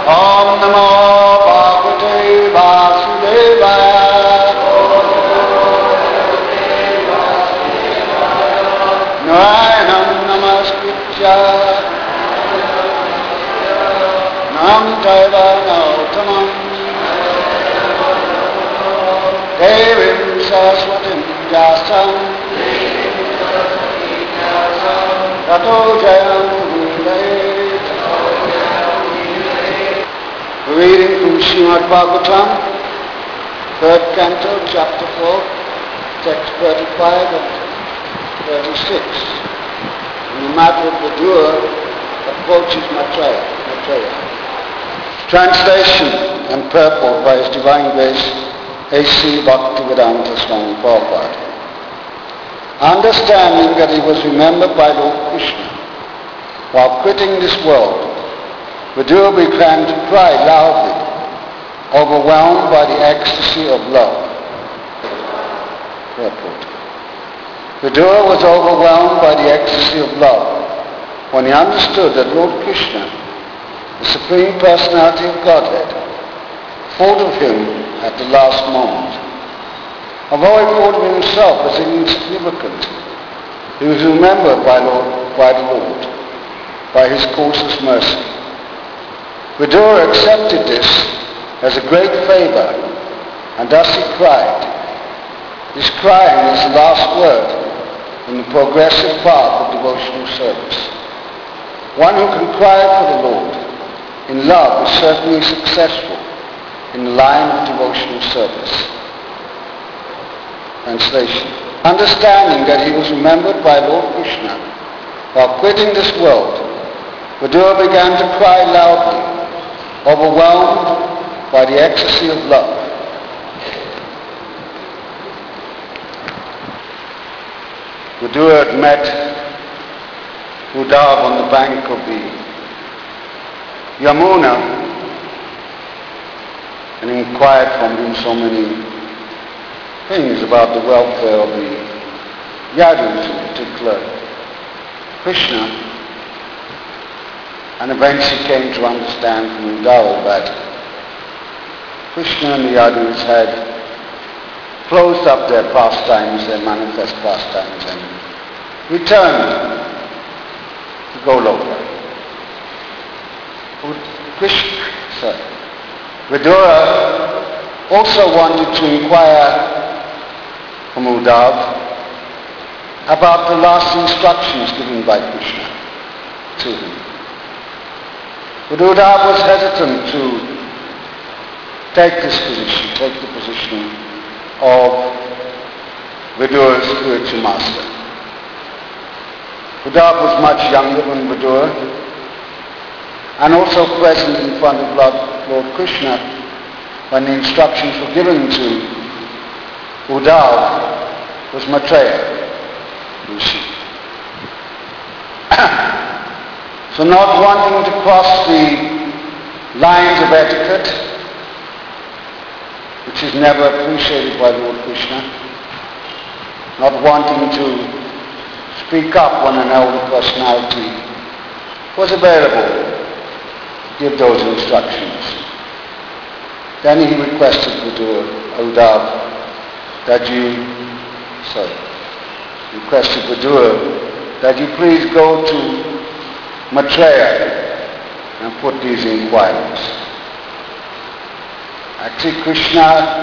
Om Namo Bhagavate Vasudevaya. Narayanam Namaskritya Nam Chaiva Nautamam Devim Saraswatim Vyasam Tato Jayam Mudayet. Reading from Srimad Bhagavatam, 3rd Canto, Chapter 4, Text 35 and 36. In the matter of Vidura approaches Maitreya. Translation and purport by His Divine Grace A.C. Bhaktivedanta Swami Prabhupada. Understanding that he was remembered by Lord Krishna while quitting this world, Vidura began to cry loudly, overwhelmed by the ecstasy of love. Purport. Vidura was overwhelmed by the ecstasy of love when he understood that Lord Krishna, the Supreme Personality of Godhead, thought of him at the last moment. Although he thought of himself as insignificant, he was remembered by the Lord, by his causeless mercy. Vidura accepted this as a great favor, and thus he cried. This crying is the last word in the progressive path of devotional service. One who can cry for the Lord in love is certainly successful in the line of devotional service. Translation. Understanding that he was remembered by Lord Krishna while quitting this world, Vidura began to cry loudly, overwhelmed by the ecstasy of love. Vidura had met Uddhava on the bank of the Yamuna and inquired from him so many things about the welfare of the Yadus, in particular Krishna, and eventually came to understand from Uddhava that Krishna and the Yadus had closed up their pastimes, their manifest pastimes, and returned to Goloka. Vidura also wanted to inquire from Uddhava about the last instructions given by Krishna to him. But Uddhava was hesitant to take the position of Vidura's spiritual master. Uddhava was much younger than Vidura, and also present in front of Lord Krishna when the instructions were given to Uddhava was Maitreya Rishi. So not wanting to cross the lines of etiquette, which is never appreciated by Lord Krishna, not wanting to speak up when an elder personality was available to give those instructions. Then he requested Uddhava that you please go to Maitreya and put these inquiries. Actually, Krishna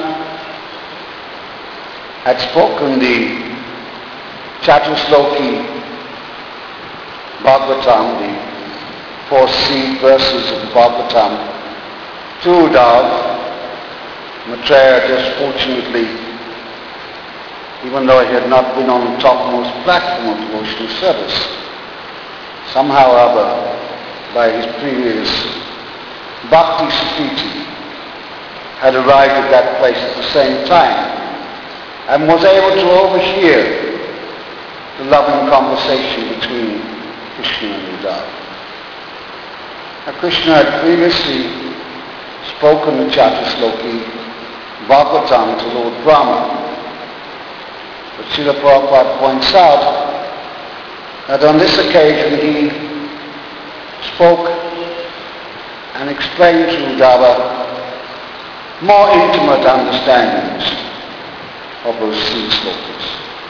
had spoken the Chatusloki Bhagavatam, the 4 seed verses of the Bhagavatam, to Uddhava. Maitreya just fortunately, even though he had not been on the topmost platform of devotional service, somehow or other, by his previous bhakti sthiti, had arrived at that place at the same time and was able to overhear the loving conversation between Krishna and Uddhava. Now, Krishna had previously spoken the Chatusloki Bhagavatam to Lord Brahma, but Srila Prabhupada points out that on this occasion he spoke and explain to Uddhava more intimate understandings of those 3 slokas.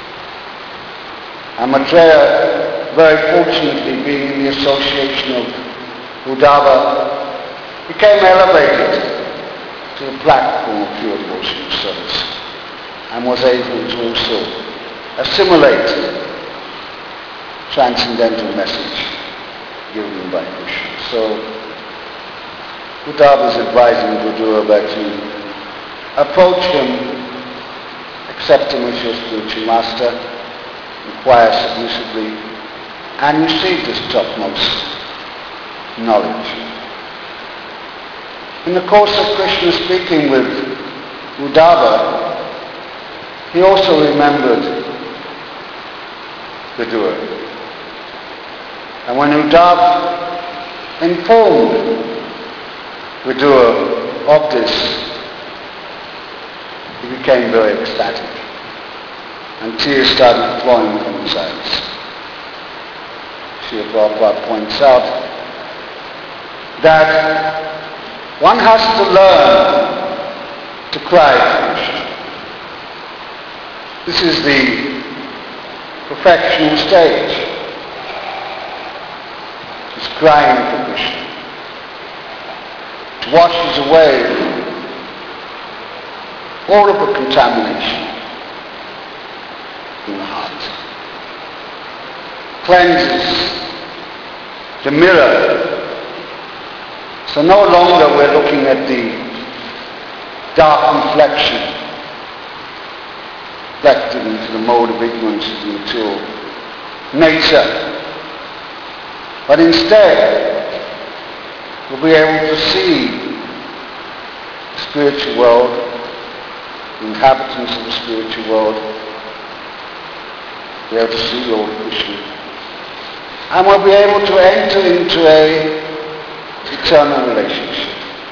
And Maitreya, very fortunately being in the association of Uddhava, became elevated to the platform of pure devotional service and was able to also assimilate transcendental message given by Krishna. So Uddhava is advising Vidura that you approach him, accept him as your spiritual master, inquire submissively, and receive this topmost knowledge. In the course of Krishna speaking with Uddhava, he also remembered Vidura. And when Uddhava informed Vidura of this, he became very ecstatic, and tears started flowing from his eyes. Srila Prabhupada points out that one has to learn to cry for Krishna. This is the perfectional stage. It's crying for Krishna. It washes away all of the contamination in the heart. Cleanses the mirror. So no longer we're looking at the dark reflection reflected into the mode of ignorance of the material nature. But instead, we'll be able to see the spiritual world, the inhabitants of the spiritual world, be able to see Lord Krishna. And we'll be able to enter into an eternal relationship.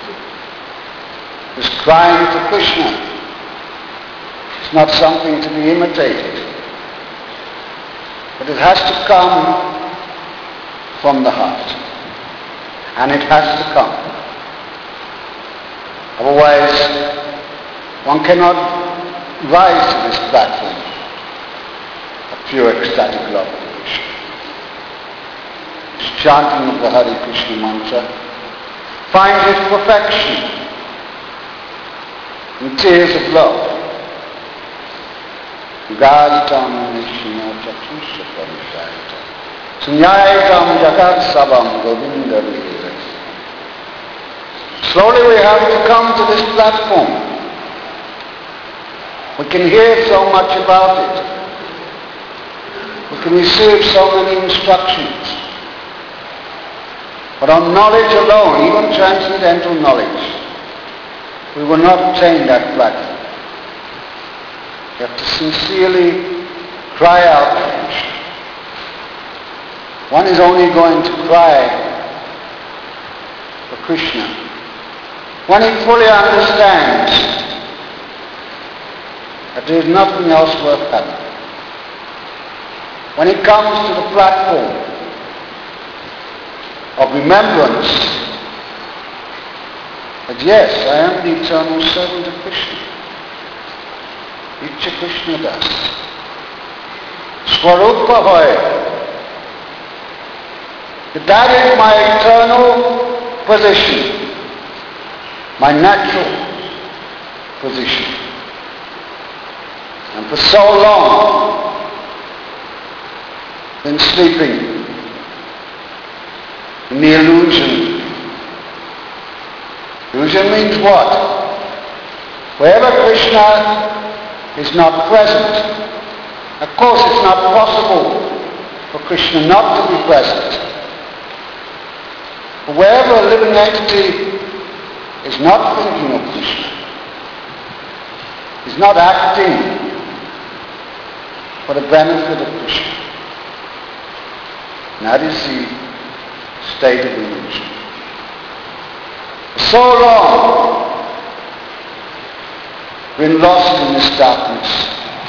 This crying for Krishna is not something to be imitated, but it has to come from the heart. And it has to come. Otherwise, one cannot rise to this platform of pure ecstatic love for Krishna. This chanting of the Hare Krishna mantra finds its perfection in tears of love. Galitam Nishina Chatusha Parishayata Sunyayakam Jagat Sabam Govinda Vihira. Slowly we have to come to this platform. We can hear so much about it. We can receive so many instructions. But on knowledge alone, even transcendental knowledge, we will not attain that platform. You have to sincerely cry out for Krishna. One is only going to cry for Krishna when he fully understands that there is nothing else worth having. When he comes to the platform of remembrance that yes, I am the eternal servant of Krishna. Icha Krishna Das. Swarupa hoy. That is my eternal position, my natural position. And for so long, been sleeping in the illusion. Illusion means what? Wherever Krishna is not present, of course it's not possible for Krishna not to be present. But wherever a living entity is not thinking of Krishna, is not acting for the benefit of Krishna, and that is the state of illusion. For so long, been lost in this darkness.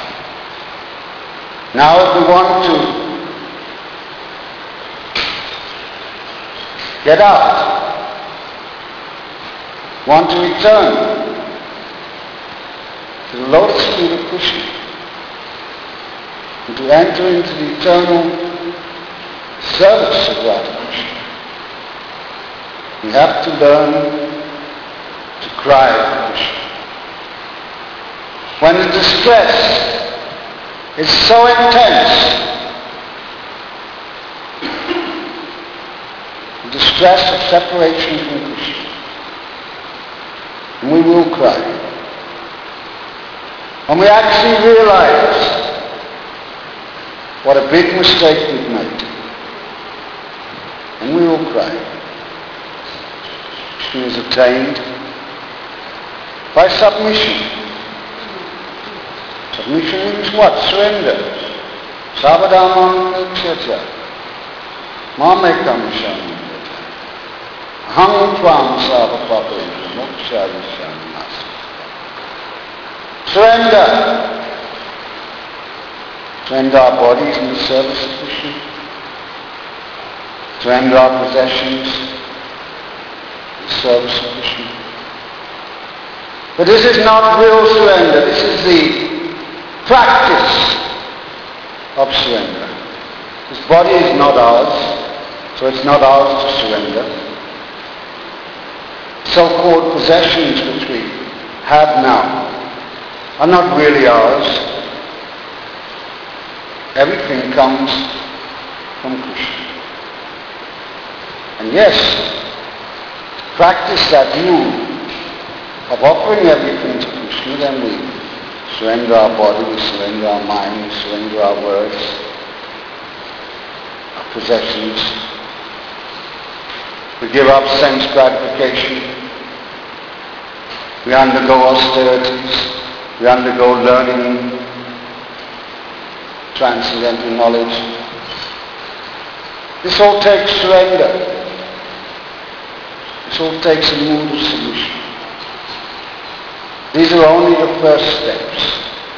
Now if we want to get out, want to return to the lotus feet of Krishna and to enter into the eternal service of Radha Krishna. We have to learn to cry for Krishna. When the distress is so intense, the distress of separation from Krishna, and we will cry. And we actually realize what a big mistake we've made. And we will cry. Krishna is attained by submission. Submission means what? Surrender. Sabadamam Nityatya. Mamekam Shanmyata. Aham Tvam Savapapena Mokshavishanmas. Surrender. Surrender our bodies in the service of Krishna. Surrender our possessions in the service of Krishna. But this is not real surrender. This is the practice of surrender. This body is not ours, so it's not ours to surrender. So-called possessions which we have now are not really ours. Everything comes from Krishna. And yes, practice that view of offering everything to Krishna, then we surrender our body, we surrender our mind, we surrender our words, our possessions. We give up sense gratification. We undergo austerities. We undergo learning, transcendental knowledge. This all takes surrender. This all takes a mood of submission. These are only the first steps.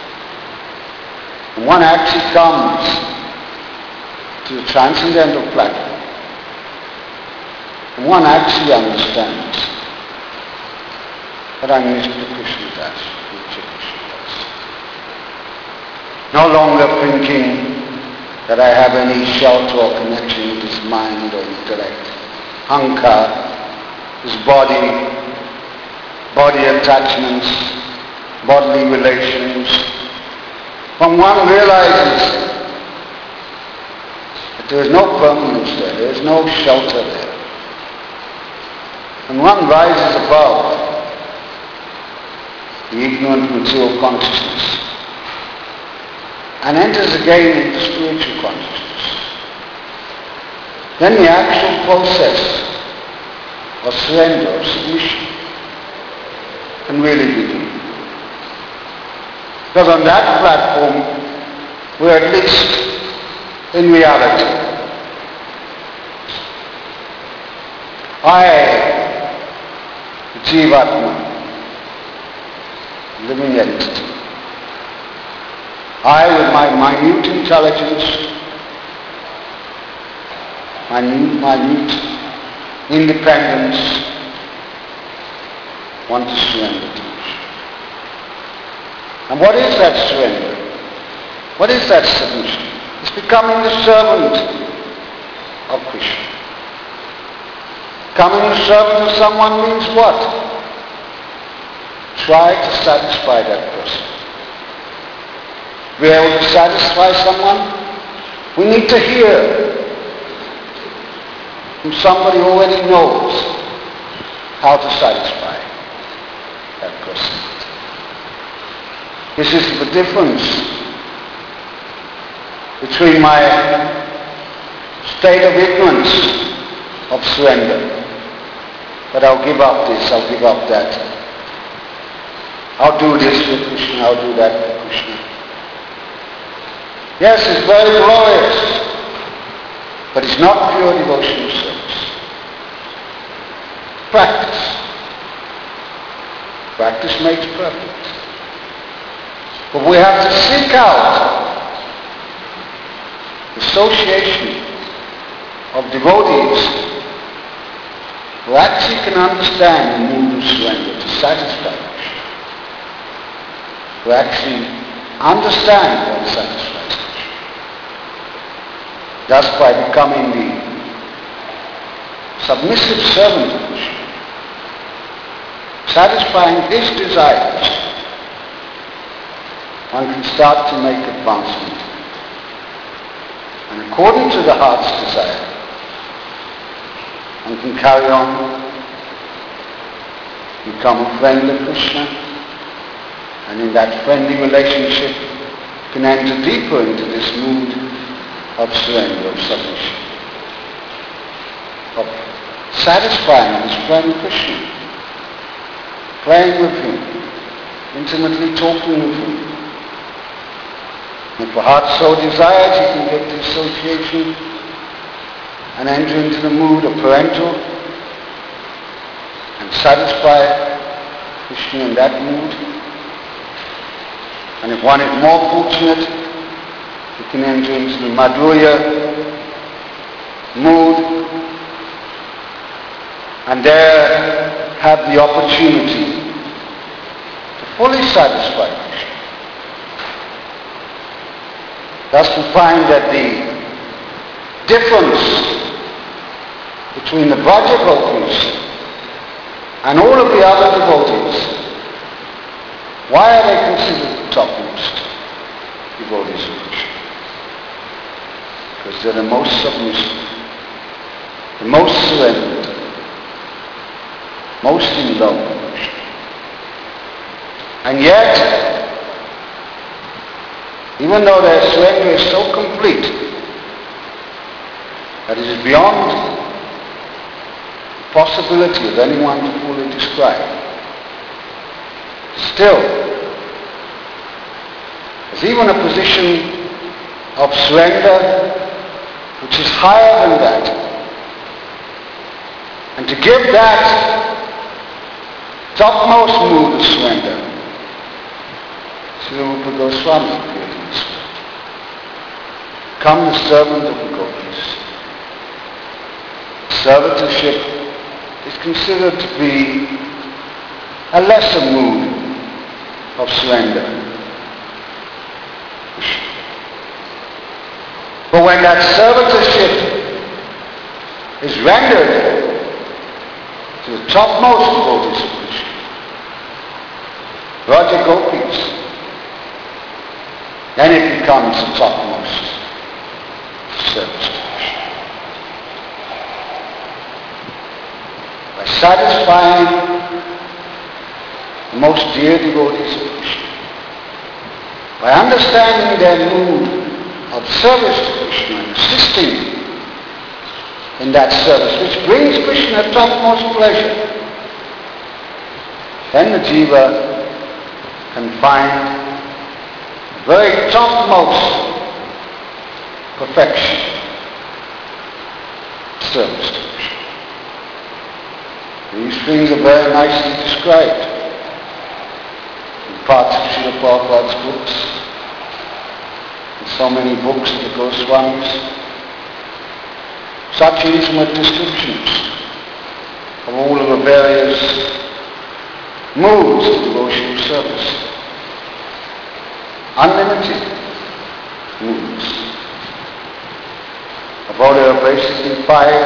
And one actually comes to the transcendental platform. And one actually understands that I'm Mr. Krishnadas, Mr. Krishnadas. No longer thinking that I have any shelter or connection with his mind or intellect. Hankar, his body attachments, bodily relations. When one realizes that there is no permanence there is no shelter there. When one rises above the ignorant material consciousness and enters again into spiritual consciousness, then the actual process of surrender, of submission, can really begin. Because on that platform, we're at least in reality. I, the Jivatma, living entity, I with my minute intelligence, minute independence, want to surrender to Krishna. And what is that surrender? What is that submission? It's becoming the servant of Krishna. Becoming the servant of someone means what? Try to satisfy that person. To be able to satisfy someone, we need to hear from somebody who already knows how to satisfy that person. This is the difference between my state of ignorance of surrender, that I'll give up this, I'll give up that. I'll do this for Krishna, I'll do that for Krishna. Yes, it's very glorious, but it's not pure devotional service. Practice. Practice makes perfect. But we have to seek out association of devotees who actually can understand the movement true surrender, to satisfy Krishna, to actually understand what satisfies Krishna. Just by becoming the submissive servant of Krishna, satisfying his desires, one can start to make advancement. And according to the heart's desire, one can carry on, become a friend of Krishna, and in that friendly relationship can enter deeper into this mood of surrender, of submission, of satisfying his friend Krishna, playing with him, intimately talking with him. If the heart so desires, he can get the association and enter into the mood of parental and satisfy Krishna in that mood. And if one is more fortunate, he can enter into the Madhurya mood and there have the opportunity to fully satisfy Krishna. Thus we find that the difference between the Vraja Gopis and all of the other devotees, why are they considered the topmost devotees of Krishna? Because they're the most submissive, the most surrendered, most in love with Krishna. And yet, even though their surrender is so complete that it is beyond the possibility of anyone to fully describe, still, there's even a position of surrender which is higher than that. And to give that topmost mood of surrender, Srila Rupa Goswami appeared in this world. Become the servant of the gopis. Servitorship is considered to be a lesser mood of surrender. But when that servitorship is rendered to the topmost devotees of Krishna, Vraja Gopis, then it becomes the topmost service to Krishna. By satisfying the most dear devotees of Krishna, by understanding their mood of service to Krishna and assisting in that service, which brings Krishna topmost pleasure, then the jiva can find very topmost perfection, service to Krishna. These things are very nicely described in parts of Srila Prabhupada's books, in so many books of the Goswamis, such intimate descriptions of all of the various modes of devotional service. Unlimited moods. About there are basically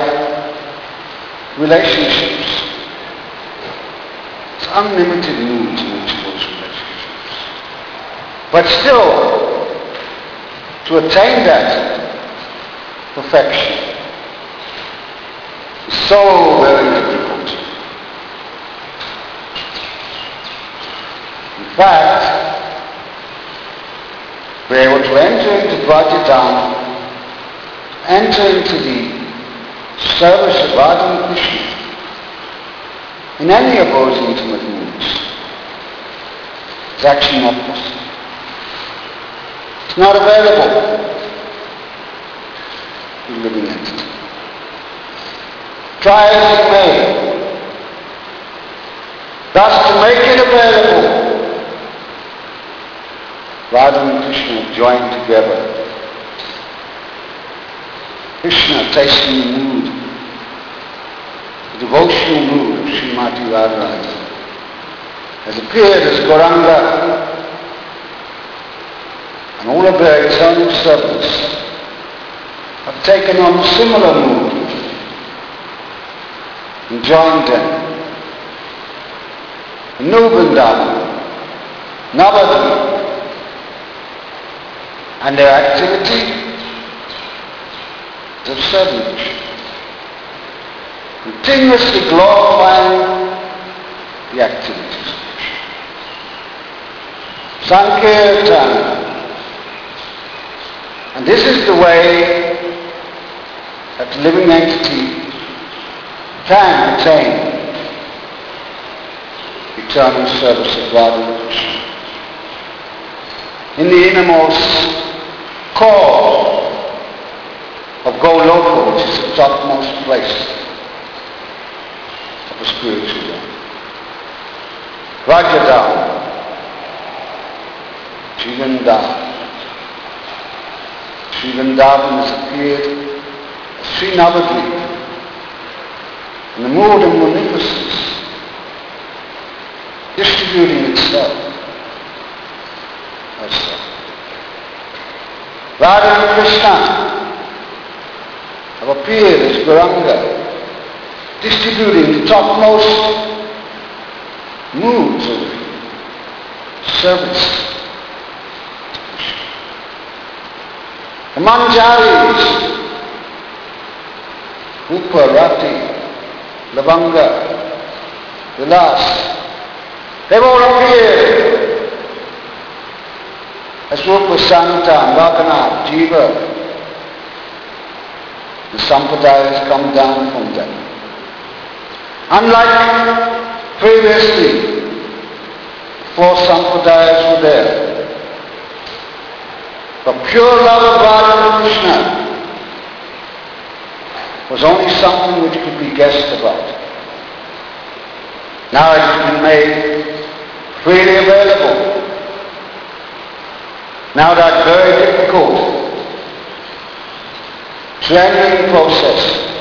5 relationships. It's unlimited moods in each of those relationships. But still, to attain that perfection is so very difficult. In fact, we're able to enter into Vrajadham, enter into the service of Radha and Krishna in any of those intimate moods. It's actually not possible. It's not available to the living entity. Try as you may. Thus, to make it available, Radha and Krishna have joined together. Krishna tasting the mood, the devotional mood of Srimati Radharani. has appeared as Gauranga, and all of their eternal servants have taken on a similar mood and joined them. New Vrindavan, Navadvip, and their activity is of service, continuously glorifying the activities of Krishna. Sankirtan. And this is the way that the living entity can attain eternal service of Radha and Krishna. In the innermost core of Goloka, which is the topmost place of the spiritual life. Rajadam, Sri Vrindavan has appeared as Sri Navadvip in the mood of munificence, distributing itself as such. Radha and Krishna have appeared as Gauranga, distributing the topmost moods of service. The Manjaris, Rupa, Rati, Lavanga, Vilas, they've all appeared as Rupa, Sanatan, Raghunath, Jiva. The Sampradayas come down from them. Unlike previously, 4 Sampradayas were there. The pure love of Radha and Krishna was only something which could be guessed about. Now it has been made freely available. Now that very difficult cleansing process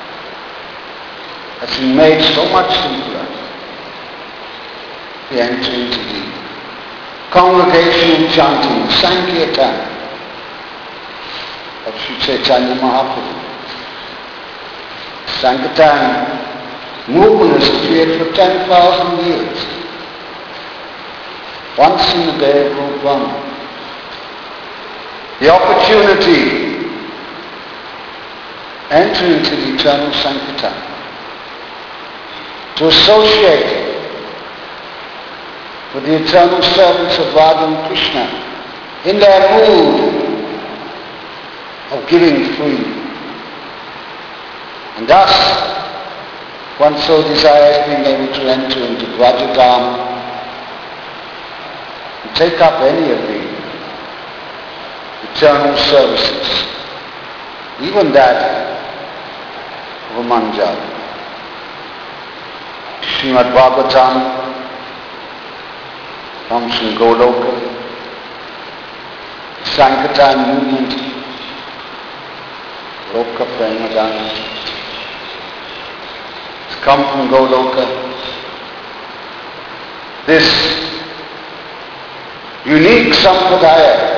has been made so much simpler. The entry into the congregational chanting, Sankirtan of Sri Chaitanya Mahaprabhu. Sankirtan movement has appeared for 10,000 years. Once in the day of Rupa Brahma. The opportunity enter into the eternal Sankirtan, to associate with the eternal servants of Radha and Krishna in their mood of giving freely. And thus, one so desires being able to enter into Vrajadam and take up any of the eternal services, even that of a Manjari. Srimad Bhagavatam comes from Goloka. Sankirtan movement, Loka Premadana, it's come from Goloka. This unique sampradaya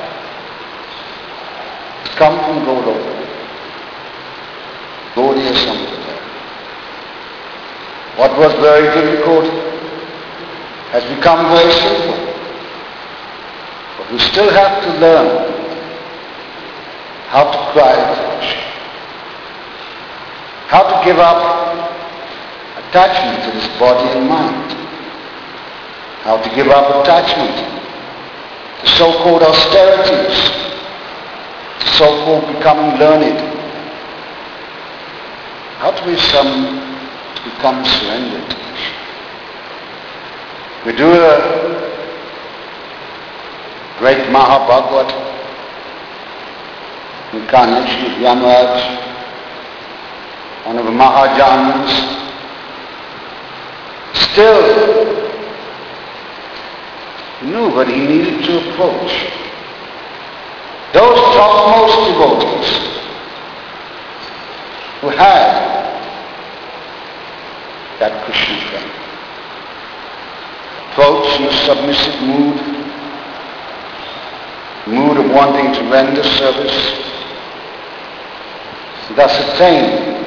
has come from Goloka. Gaudiya Sampradaya. What was very difficult has become very simple. But we still have to learn how to cry for Krishna, how to give up attachment to this body and mind, how to give up attachment to so-called austerities, to so-called becoming learned, how to become surrendered to Krishna. We do the great Mahabhagavat, incarnation of Yamaraj, one of the Mahajans. Still, he knew what he needed to approach. Those topmost devotees who had that Krishna friend. approach in a submissive mood of wanting to render service, and thus attain.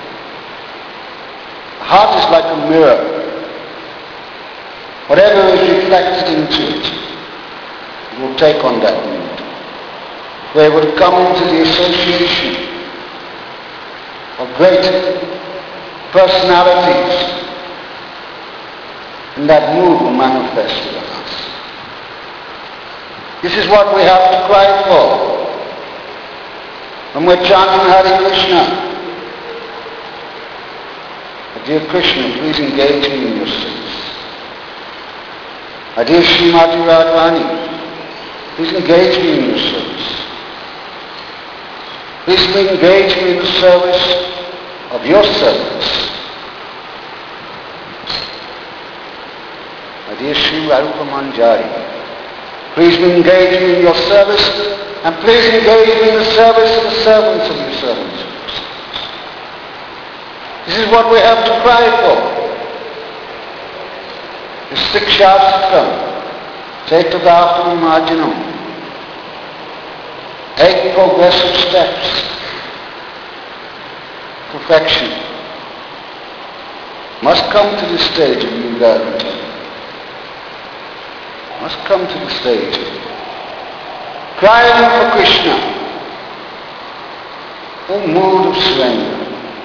The heart is like a mirror. Whatever is reflected into it, it will take on that mood. Where it would come into the association of great personalities, and that mood will manifest in us. This is what we have to cry for when we're chanting Hare Krishna. Dear Krishna, please engage me in your service. Dear Srimati Radharani, please engage me in your service. Please engage me in the service of your servants. Dear Sri Rupa Manjari, please engage me in your service, and please engage me in the service of the servants of your servants. This is what we have to cry for. The Sikshastikam, Chaitadaham Marginam, 8 progressive steps, perfection, must come to the stage of Yuga. Must come to the stage crying for Krishna, a mood of surrender,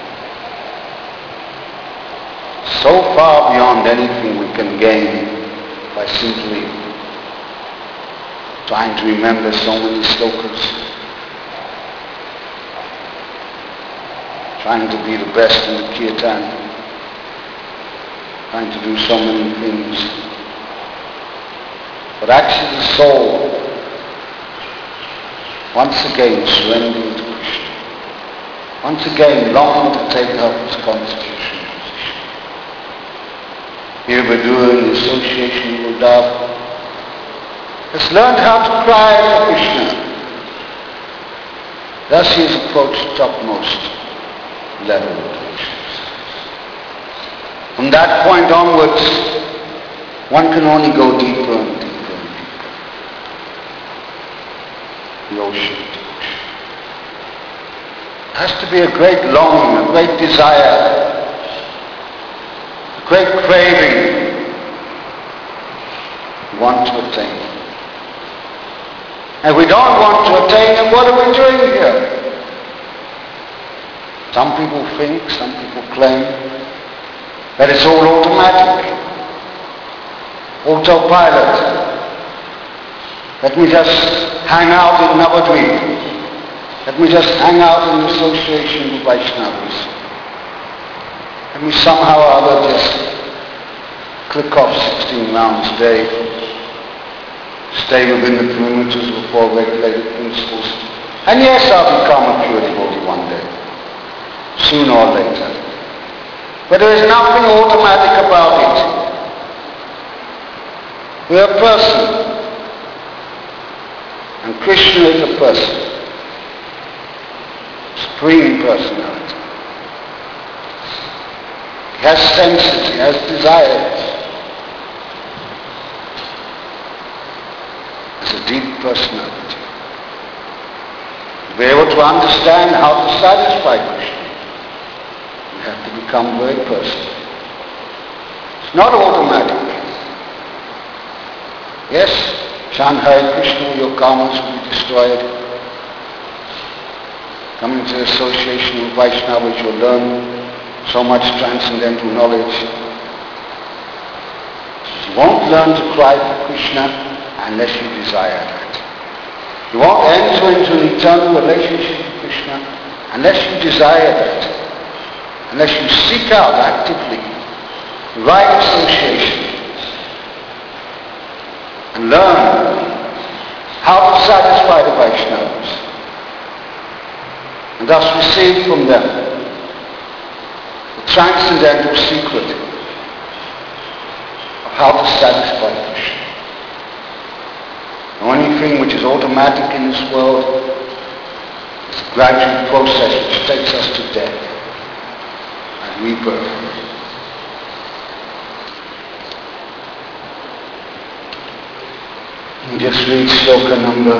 so far beyond anything we can gain by simply trying to remember so many slokas, trying to be the best in the kirtan, trying to do so many things. But actually the soul, once again surrendering to Krishna, once again longing to take up its constitutional position. Here we're doing the association with Uddhava. Has learned how to cry for Krishna. Thus he has approached the topmost level of Krishna. From that point onwards, one can only go deeper and deeper. The ocean. It has to be a great longing, a great desire, a great craving we want to attain. And we don't want to attain, then what are we doing here? Some people think, some people claim that it's all automatic, autopilot. Let me just hang out in Navadvip. Let me just hang out in association with Vaishnavas. Let me somehow or other just click off 16 rounds a day, stay within the perimeters of 4 regulated principles, and yes, I'll become a pure devotee one day, sooner or later. But there is nothing automatic about it. We're a person. And Krishna is a person, supreme personality. He has senses, he has desires. It's a deep personality. To be able to understand how to satisfy Krishna, you have to become very personal. It's not automatic. Yes, chant Hare Krishna, your karmas will be destroyed. Come into association with Vaishnavas, you'll learn so much transcendental knowledge. You won't learn to cry for Krishna unless you desire that. You won't enter into an eternal relationship with Krishna unless you desire that. Unless you seek out actively the right association and learn how to satisfy the Vaishnavas, and thus receive from them the transcendental secret of how to satisfy Krishna. The only thing which is automatic in this world is a gradual process which takes us to death and rebirth. We just read sloka number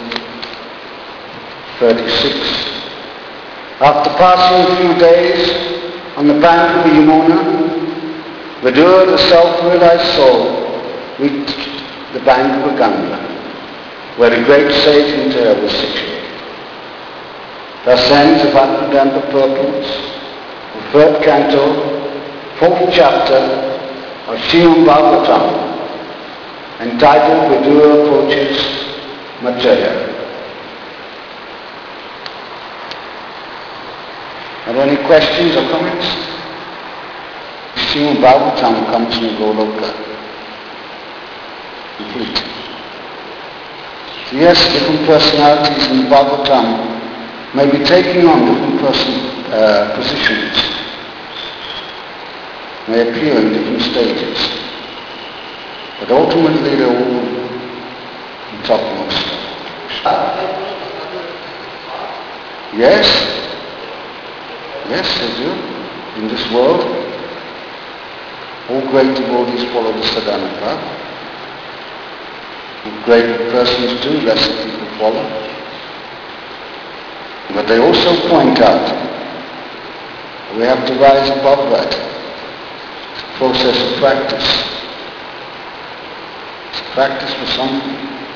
36. After passing a few days on the bank of the Yamuna, Vidura, the self-realized soul, reached the bank of the Ganga, where a great sage in Tara was situated. Thus ends the Bhaktivedanta purports, the third canto, fourth chapter of Srimad Bhagavatam, entitled Vidura Approaches Maitreya. Are there any questions or comments? Srimad Bhagavatam comes from Goloka. Complete. So yes, different personalities in Bhagavatam may be taking on different positions, may appear in different stages, but ultimately they're all in topmost. Yes, they do. In this world, all great devotees follow the sadhana path. All great persons do, lesser people follow. But they also point out we have to rise above that. It's a process of practice. It's practice for something.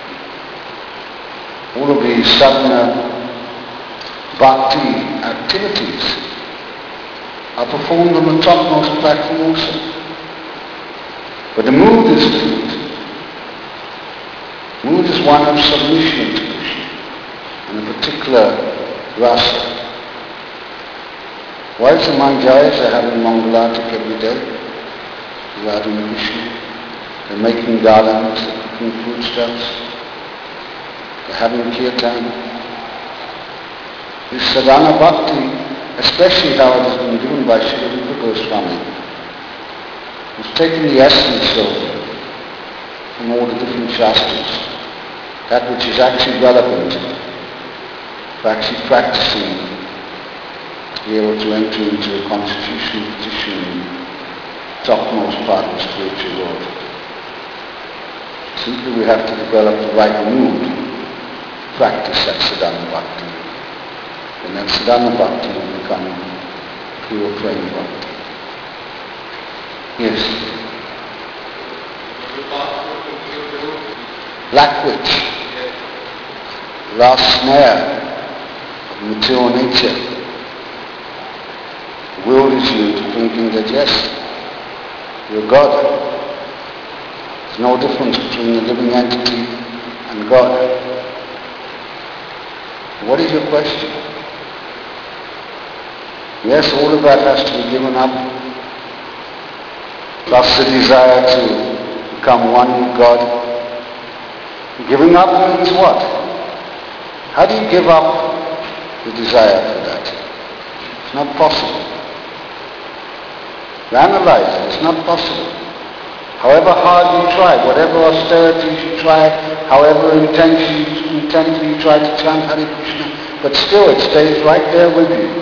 All of these sadhana, bhakti activities are performed on the topmost platform also. But the mood is different. Mood is one of submission to Krishna and a particular rasa. Why is the Manjayas are having Mangalatik every day? Radha and Krishna. They're making garlands, they're cooking foodstuffs, they're having kirtan. This sadhana bhakti, especially how it has been given by Srila Rupa Goswami, has taken the essence from all the different shastras, that which is actually relevant for actually practicing to be able to enter into a constitutional position in the topmost part of the spiritual world. Simply we have to develop the right mood to practice that sadhana bhakti. And that sadhana bhakti will become pure prema bhakti. Yes. Black witch. Last snare of material nature wills you to thinking that yes, you're God. There's no difference between the living entity and God. What is your question? Yes, all of that has to be given up. Plus the desire to become one with God. Giving up means what? How do you give up the desire for that? It's not possible. You analyze it, it's not possible. However hard you try, whatever austerities you try, however intensely you try to chant Hare Krishna, but still it stays right there with you.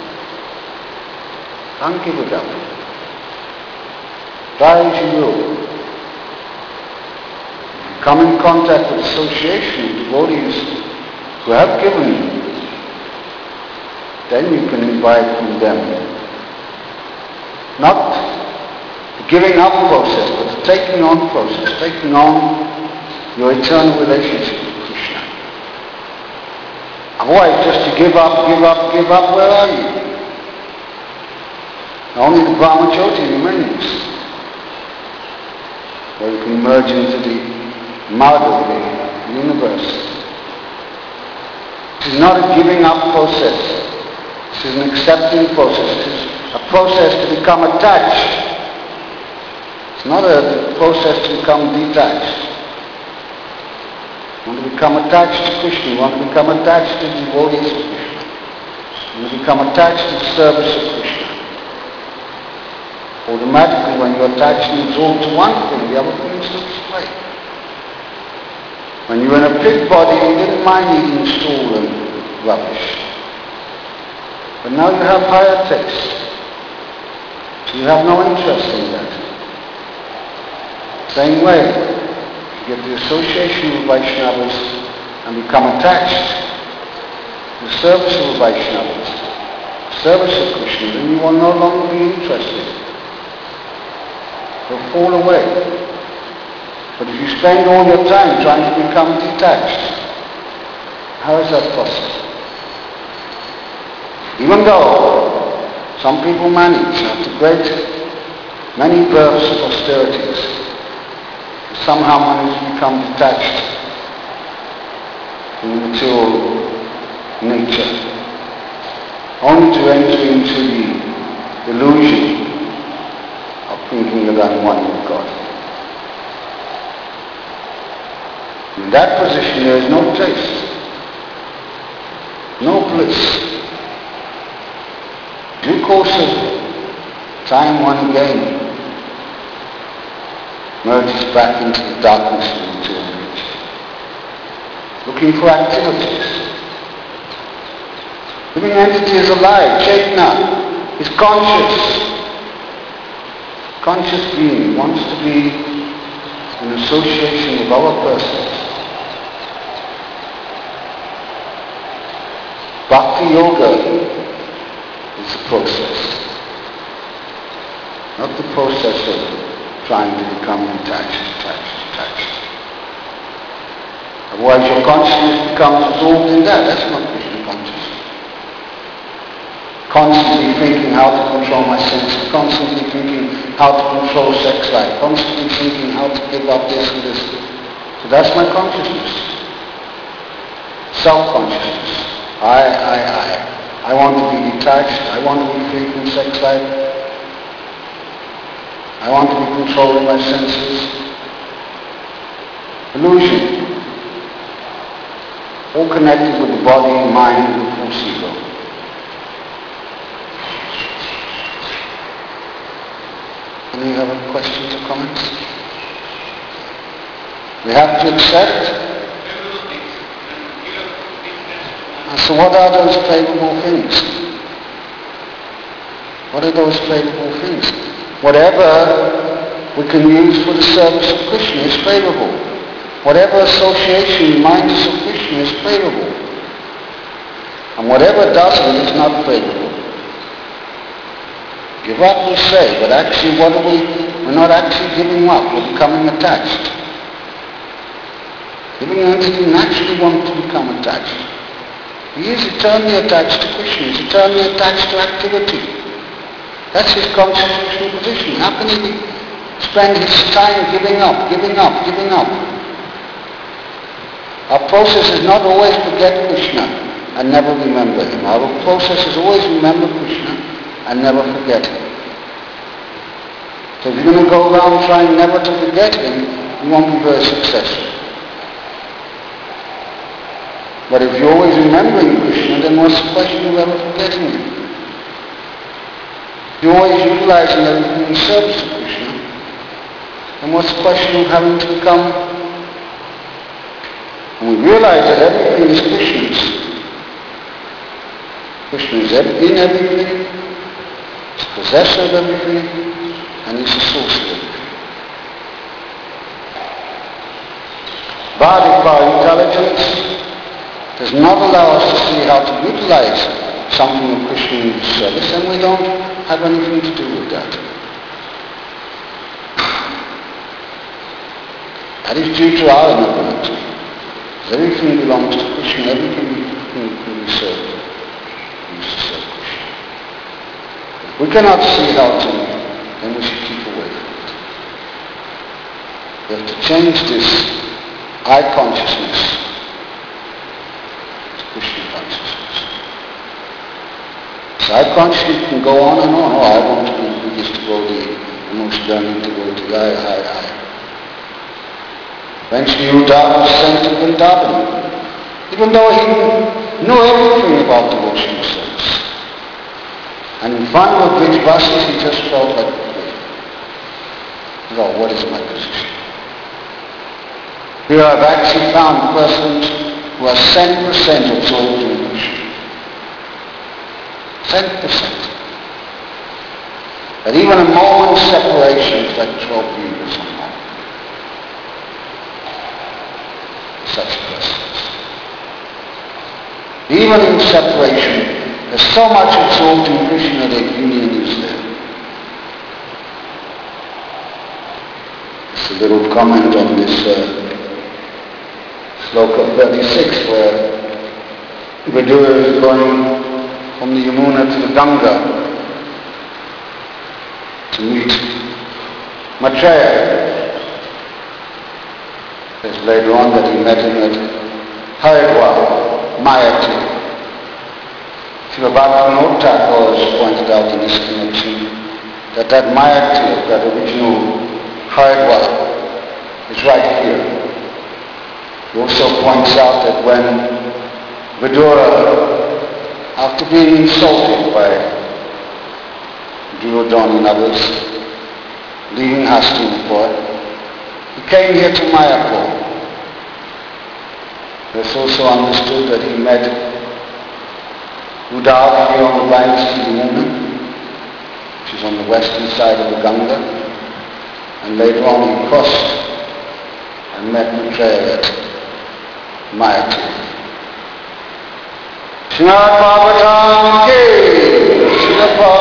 Can't give it up. Try as you will. If you come in contact with association with devotees who have given you, then you can invite from them. Not the giving up process, but the taking on process, taking on your eternal relationship with Krishna. Otherwise, just to give up, where are you? Only the Brahmajyoti remains, where you can merge into the mud of the universe. It is not a giving up process. This is an accepting process. It is a process to become attached. It's not a process to become detached. You want to become attached to Krishna. You want to become attached to the devotees of Krishna. You want to become attached to the service of Krishna. Automatically, when you attach and absorb to one thing, the other thing slips away. When you were in a pig body, you didn't mind eating stool and rubbish. But now you have higher taste. So you have no interest in that. Same way, get the association with Vaishnavas and become attached to the service of Vaishnavas, service of Krishna, then you will no longer be interested. You'll fall away. But if you spend all your time trying to become detached, how is that possible? Even though some people manage after many births of austerities, somehow manage to become detached from the material nature, only to enter into the illusion of thinking that I'm one with God. In that position there is no taste, no bliss. Due course of time, one again merges back into the darkness of the material nature, looking for activities. Living entity is alive. Chaitanya is conscious being, wants to be in association with other persons. Bhakti yoga is the process, not the process of trying to become detached. Otherwise your consciousness becomes absorbed in that. That's not Krishna consciousness. Constantly thinking how to control my senses, constantly thinking how to control sex life, constantly thinking how to give up this and this. So that's my consciousness. Self-consciousness. I want to be detached. I want to be free from sex life. I want to be controlling my senses. Illusion. All connected with the body, mind, and the false ego. Any other questions or comments? We have to accept. So what are those favorable things? What are those favorable things? Whatever we can use for the service of Krishna is favorable. Whatever association reminds us of Krishna is favorable. And whatever doesn't is not favorable. Give up, we say, but actually we're not actually giving up, we're becoming attached. Living entity naturally wants to become attached. He is eternally attached to Krishna, he is eternally attached to activity. That's his constitutional position. How can he spend his time giving up? Our process is not always forget Krishna and never remember him. Our process is always remember Krishna and never forget him. So if you're going to go around trying never to forget him, you won't be very successful. But if you're always remembering Krishna, then what's the question of ever forgetting him? If you're always utilizing everything in service of Krishna, then what's the question of having to become? And we realize that everything is Krishna's. Krishna is in everything, is possessor of everything, and is the source of everything. But if our intelligence does not allow us to see how to utilize something of Krishna in his service, then we don't have anything to do with that. That is due to our inability. Everything belongs to Krishna, everything we serve. If we cannot see how to, then we should keep away from it. We have to change this I consciousness to Krishna consciousness. So I consciousness can go on and on. Oh, I want to be the biggest devotee, the most learned devotee, I. Eventually Uddhava was sent to Vrindavan, even though he knew everything about devotional service. And in front of which buses he just felt like a fool. Oh, what is my position? Here I've actually found persons who are 10% absorbed in Krishna. 10%. That even a moment's separation is like 12 years or more. Even in separation, there's so much absorbed in Krishna that union is there. It's a little comment on this sloka 36 where Vidura is going from the Yamuna to the Ganga to meet Maitreya. There's later on that he met him at Haridwar, Mayapur. Srila Bhaktivinoda Thakur has pointed out in this connection that Mayapur, that original Haridwar, is right here. He also points out that when Vidura, after being insulted by Duryodhana and others, leaving Hastinapur, he came here to Mayapur. It's also understood that he met Uddhava here on the banks of the Yamuna, which is on the western side of the Ganga, and later on he crossed and met Maitreya at Mayapur. Srimad Bhagavatam Ki Srila